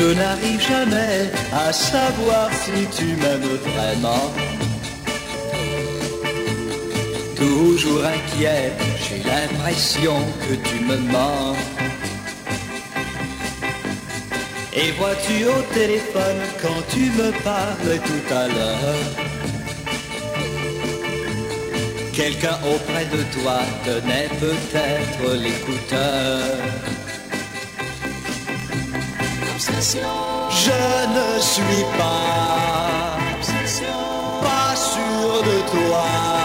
Je n'arrive jamais à savoir si tu m'aimes vraiment. Toujours inquiet, j'ai l'impression que tu me mens. Et vois-tu au téléphone quand tu me parlais tout à l'heure, quelqu'un auprès de toi tenait peut-être l'écouteur. Je ne suis pas sûr de toi.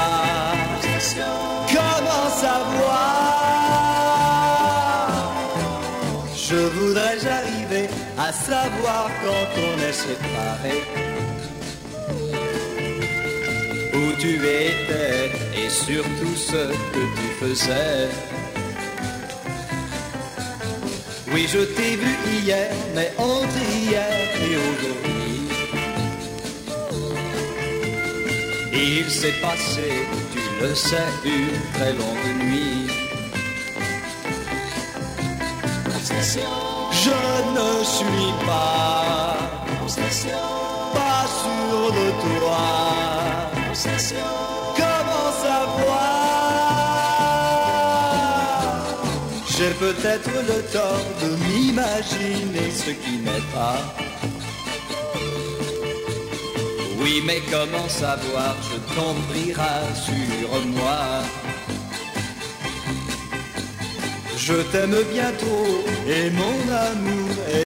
Comment savoir? Je voudrais arriver à savoir quand on est séparés où tu étais et surtout ce que tu faisais. Oui, je t'ai vu hier, mais entre hier et aujourd'hui, il s'est passé, tu le sais, une très longue nuit. Je ne suis pas sûr de toi. Comment savoir? J'ai peut-être le tort de m'imaginer ce qui n'est pas. Oui, mais comment savoir? Je t'en prie, rassure-moi. Je t'aime bien trop et mon amour est